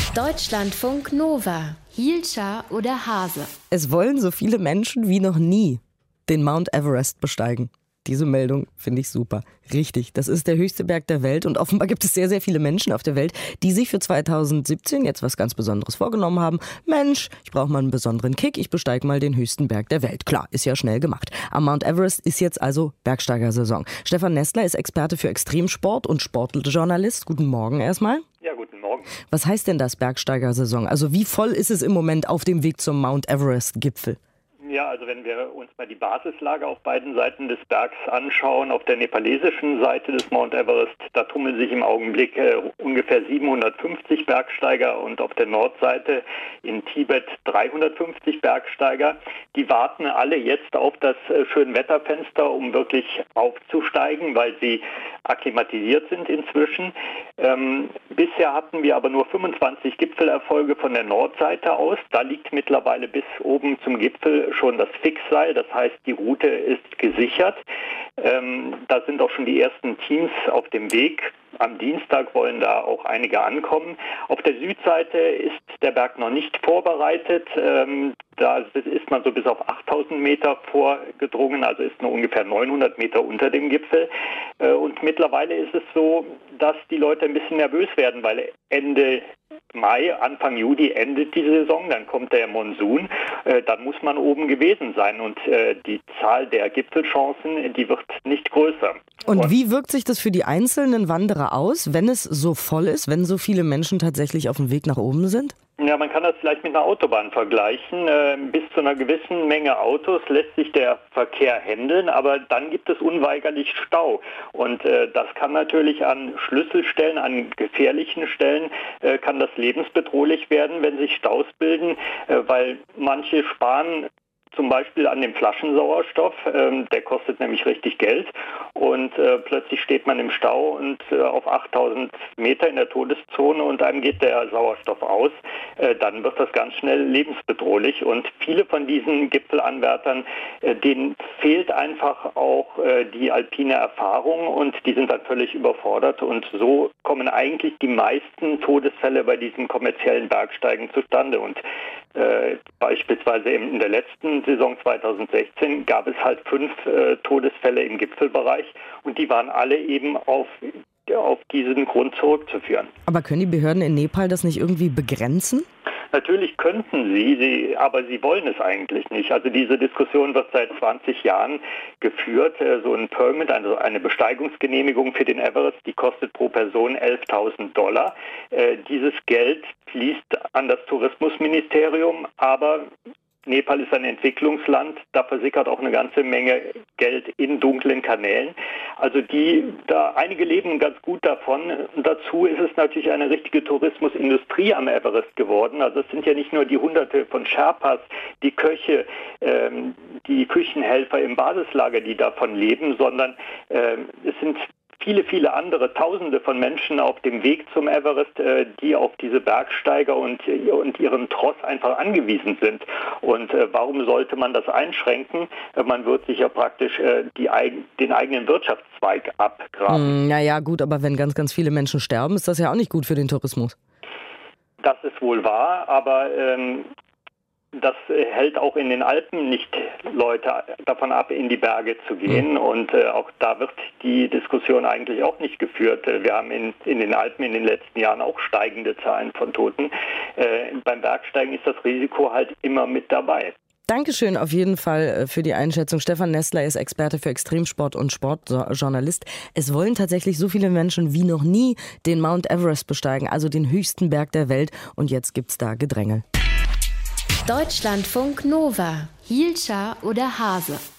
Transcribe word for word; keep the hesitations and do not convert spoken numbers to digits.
Deutschlandfunk Nova. Hielscher oder Hase? Es wollen so viele Menschen wie noch nie den Mount Everest besteigen. Diese Meldung finde ich super. Richtig, das ist der höchste Berg der Welt und offenbar gibt es sehr, sehr viele Menschen auf der Welt, die sich für zweitausendsiebzehn jetzt was ganz Besonderes vorgenommen haben. Mensch, ich brauche mal einen besonderen Kick, ich besteige mal den höchsten Berg der Welt. Klar, ist ja schnell gemacht. Am Mount Everest ist jetzt also Bergsteigersaison. Stefan Nestler ist Experte für Extremsport und Sportjournalist. Guten Morgen erstmal. Ja, guten Morgen. Was heißt denn das Bergsteigersaison? Also wie voll ist es im Moment auf dem Weg zum Mount Everest-Gipfel? Ja, also wenn wir uns mal die Basislage auf beiden Seiten des Bergs anschauen, auf der nepalesischen Seite des Mount Everest, da tummeln sich im Augenblick äh, ungefähr siebenhundertfünfzig Bergsteiger und auf der Nordseite in Tibet dreihundertfünfzig Bergsteiger. Die warten alle jetzt auf das äh, Schönwetterfenster, um wirklich aufzusteigen, weil sie akklimatisiert sind inzwischen. Ähm, bisher hatten wir aber nur fünfundzwanzig Gipfelerfolge von der Nordseite aus. Da liegt mittlerweile bis oben zum Gipfel schon das Fixseil, das heißt, die Route ist gesichert. Ähm, da sind auch schon die ersten Teams auf dem Weg. Am Dienstag wollen da auch einige ankommen. Auf der Südseite ist der Berg noch nicht vorbereitet. Ähm, da ist man so bis auf achttausend Meter vorgedrungen, also ist nur ungefähr neunhundert Meter unter dem Gipfel. Äh, und mittlerweile ist es so, dass die Leute ein bisschen nervös werden, weil Ende Mai, Anfang Juli endet die Saison, dann kommt der Monsun, äh, dann muss man oben gewesen sein und äh, die Zahl der Gipfelchancen, die wird nicht größer. Und, und wie wirkt sich das für die einzelnen Wanderer aus, wenn es so voll ist, wenn so viele Menschen tatsächlich auf dem Weg nach oben sind? Ja, man kann das vielleicht mit einer Autobahn vergleichen. Äh, bis zu einer gewissen Menge Autos lässt sich der Verkehr handeln, aber dann gibt es unweigerlich Stau. Und äh, das kann natürlich an Schlüsselstellen, an gefährlichen Stellen, äh, kann das lebensbedrohlich werden, wenn sich Staus bilden, äh, weil manche sparen zum Beispiel an dem Flaschensauerstoff, ähm, der kostet nämlich richtig Geld und äh, plötzlich steht man im Stau und äh, auf achttausend Meter in der Todeszone und einem geht der Sauerstoff aus, äh, dann wird das ganz schnell lebensbedrohlich und viele von diesen Gipfelanwärtern, äh, denen fehlt einfach auch äh, die alpine Erfahrung und die sind dann völlig überfordert und so kommen eigentlich die meisten Todesfälle bei diesen kommerziellen Bergsteigen zustande und äh, beispielsweise in der letzten Saison zweitausendsechzehn gab es halt fünf äh, Todesfälle im Gipfelbereich und die waren alle eben auf, auf diesen Grund zurückzuführen. Aber können die Behörden in Nepal das nicht irgendwie begrenzen? Natürlich könnten sie, sie, aber sie wollen es eigentlich nicht. Also diese Diskussion wird seit zwanzig Jahren geführt. So ein Permit, also eine Besteigungsgenehmigung für den Everest, die kostet pro Person elftausend Dollar. Äh, dieses Geld fließt an das Tourismusministerium, aber Nepal ist ein Entwicklungsland, da versickert auch eine ganze Menge Geld in dunklen Kanälen. Also die, da einige leben ganz gut davon. Und dazu ist es natürlich eine richtige Tourismusindustrie am Everest geworden. Also es sind ja nicht nur die Hunderte von Sherpas, die Köche, ähm, die Küchenhelfer im Basislager, die davon leben, sondern ähm, es sind viele, viele andere, Tausende von Menschen auf dem Weg zum Everest, äh, die auf diese Bergsteiger und, und ihren Tross einfach angewiesen sind. Und äh, warum sollte man das einschränken? Äh, man wird sich ja praktisch äh, die, den eigenen Wirtschaftszweig abgraben. Mm, naja, gut, aber wenn ganz, ganz viele Menschen sterben, ist das ja auch nicht gut für den Tourismus. Das ist wohl wahr, aber ähm, das hält auch in den Alpen nicht Leute davon ab, in die Berge zu gehen. Und äh, auch da wird die Diskussion eigentlich auch nicht geführt. Wir haben in, in den Alpen in den letzten Jahren auch steigende Zahlen von Toten. Äh, beim Bergsteigen ist das Risiko halt immer mit dabei. Dankeschön auf jeden Fall für die Einschätzung. Stefan Nestler ist Experte für Extremsport und Sportjournalist. Es wollen tatsächlich so viele Menschen wie noch nie den Mount Everest besteigen, also den höchsten Berg der Welt. Und jetzt gibt's da Gedränge. Deutschlandfunk Nova. Hielscher oder Hase?